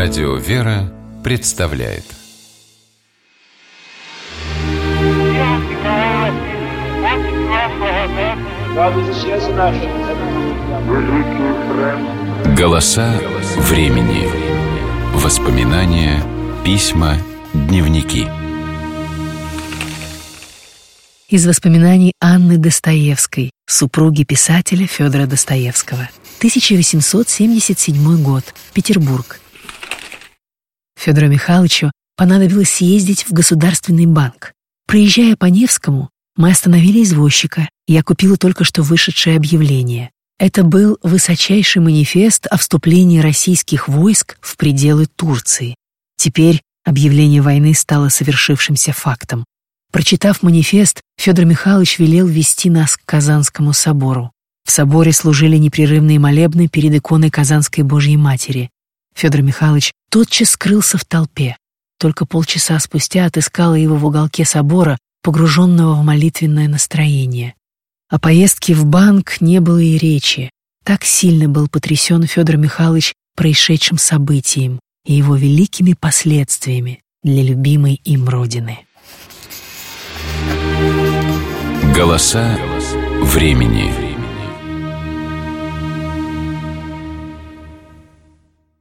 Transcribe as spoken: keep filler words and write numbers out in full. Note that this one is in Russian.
Радио «Вера» представляет «Голоса времени». Воспоминания, письма, дневники. Из воспоминаний Анны Достоевской, супруги писателя Федора Достоевского. тысяча восемьсот семьдесят седьмой год. Петербург. Федору Михайловичу понадобилось съездить в Государственный банк. Проезжая по Невскому, мы остановили извозчика, и я купила только что вышедшее объявление. Это был высочайший манифест о вступлении российских войск в пределы Турции. Теперь объявление войны стало совершившимся фактом. Прочитав манифест, Федор Михайлович велел вести нас к Казанскому собору. В соборе служили непрерывные молебны перед иконой Казанской Божьей Матери. Федор Михайлович тотчас скрылся в толпе. Только полчаса спустя отыскала его в уголке собора, погруженного в молитвенное настроение. О поездке в банк не было и речи. Так сильно был потрясен Федор Михайлович происшедшим событием и его великими последствиями для любимой им Родины. Голоса времени.